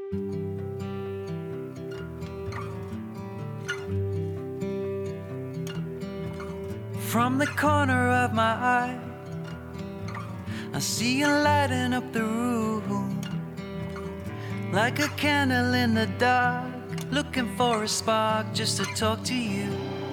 From the corner of my eye, I see you lighting up the room like a candle in the dark, looking for a spark just to talk to you.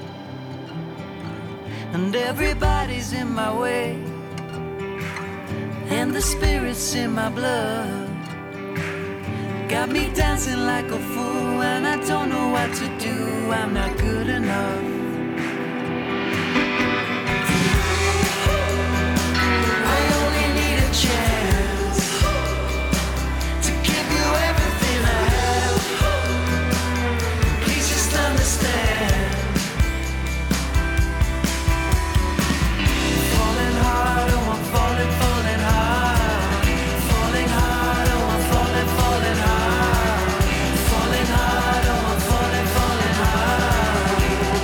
And everybody's in my way, and the spirit's in my blood. Got me dancing like a fool, and I don't know what to do. I'm not good enough. I only need a chance to give you everything I have. Please just understand. Falling hard, oh I'm falling, falling hard. Falling hard, oh I'm falling, falling hard. Falling hard, oh I'm falling, falling hard.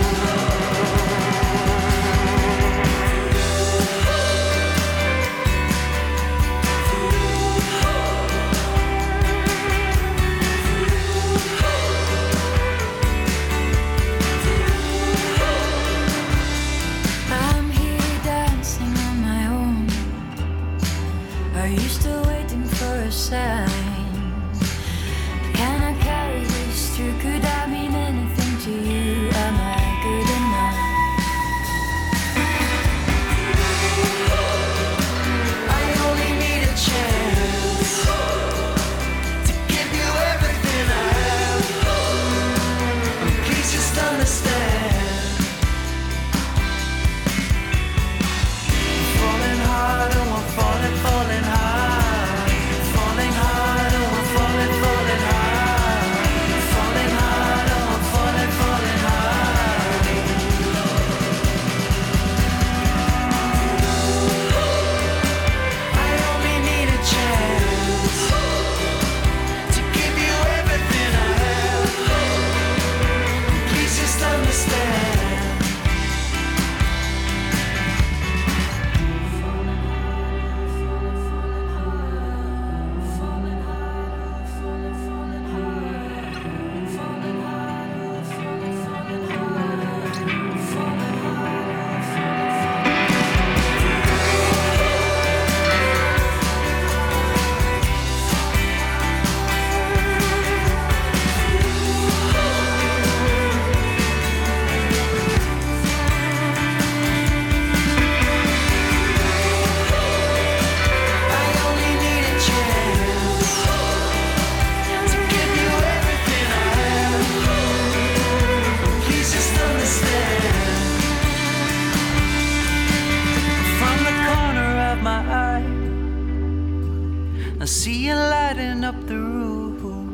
I'm here dancing on my own. Are you still waiting for a sign? Can I carry this through? Could I mean anything to you? Am I good enough? I only need a chance to give you everything I have. Please just understand. Falling hard, oh I'm falling, falling hard. Falling hard, oh I'm falling, falling hard. Falling hard, oh I'm falling, falling hard. I only need a chance to give you everything I have. Please just understand. I only need a chance to give you everything I have. Please just understand. From the corner of my eye, I see you lighting up the room